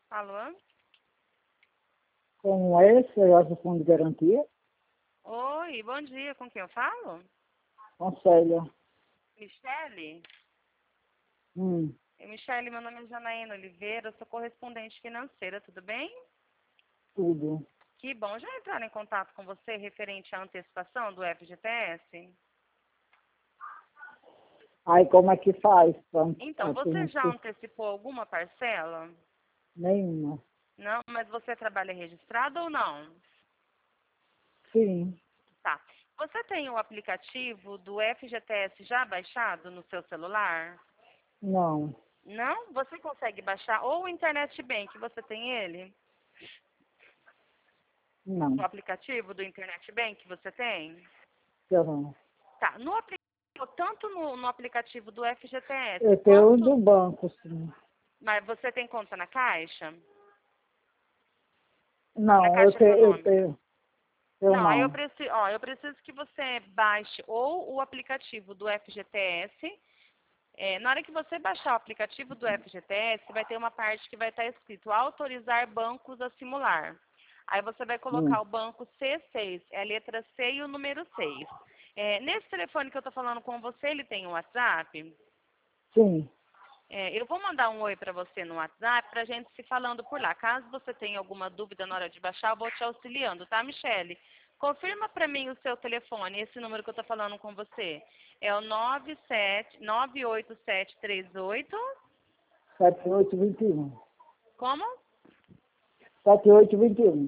Alô? Como é esse negócio do fundo de garantia? Oi, bom dia. Com quem eu falo? Conselho. Michele? Hum, Michele, meu nome é Janaína Oliveira, eu sou correspondente financeira, tudo bem? tudo. Que bom. Já entraram em contato com você referente à antecipação do FGTS? Aí como é que faz? Então, você já antecipou alguma parcela? Nenhuma. Não, mas você trabalha registrado ou não? Sim, Tá. Você tem o aplicativo do FGTS já baixado no seu celular? não, Não? Você consegue baixar? Ou o Internet Bank, você tem ele? O não. aplicativo do Internet Bank, você tem? Eu não. Tá. No aplicativo, tanto no aplicativo do FGTS, Eu tenho quanto... do banco, sim. Mas você tem conta na Caixa? Na Não, Caixa Econômica? eu Não, aí não. eu preciso que você baixe ou o aplicativo do FGTS. Na hora que você baixar o aplicativo do FGTS, vai ter uma parte que vai estar escrito autorizar bancos a simular. Aí você vai colocar Hum, o banco C6, é a letra C e o número 6. Nesse telefone que eu estou falando com você, ele tem um WhatsApp? sim, Eu vou mandar um oi para você no WhatsApp para a gente se falando por lá. Caso você tenha alguma dúvida na hora de baixar, eu vou te auxiliando, tá, Michele? Confirma para mim o seu telefone, esse número que eu estou falando com você. É o 98738. 7821. Como? 7821.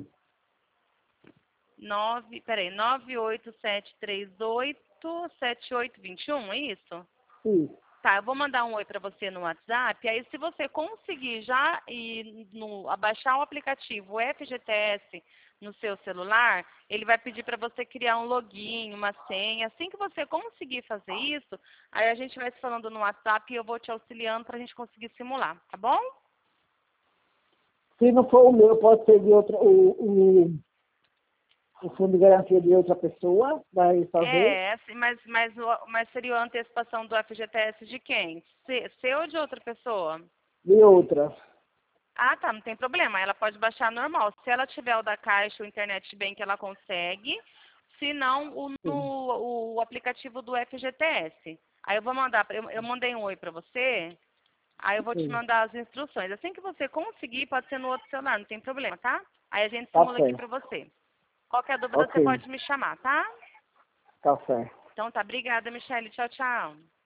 987387821, é isso? Isso. Tá, eu vou mandar um oi para você no WhatsApp. Aí, se você conseguir já abaixar o aplicativo FGTS no seu celular, ele vai pedir para você criar um login, uma senha. Assim que você conseguir fazer isso, aí a gente vai se falando no WhatsApp e eu vou te auxiliando para a gente conseguir simular, tá bom? Se não for o meu, pode ser de outra, o fundo de garantia de outra pessoa, vai fazer Assim, mas seria a antecipação do FGTS de quem? Seu ou de outra pessoa? de outra. Ah, tá, não tem problema. Ela pode baixar normal. Se ela tiver o da Caixa, o Internet Bank, ela consegue. Se não, Sim, o aplicativo do FGTS. Aí eu vou mandar, eu mandei um oi pra você, aí eu vou te sim. mandar as instruções. Assim que você conseguir, pode ser no outro celular, não tem problema, tá? Aí a gente Tá simula aqui pra certo. você. Qualquer dúvida, Ok, você pode me chamar, tá? tá certo. Então tá, obrigada, Michele. Tchau, tchau.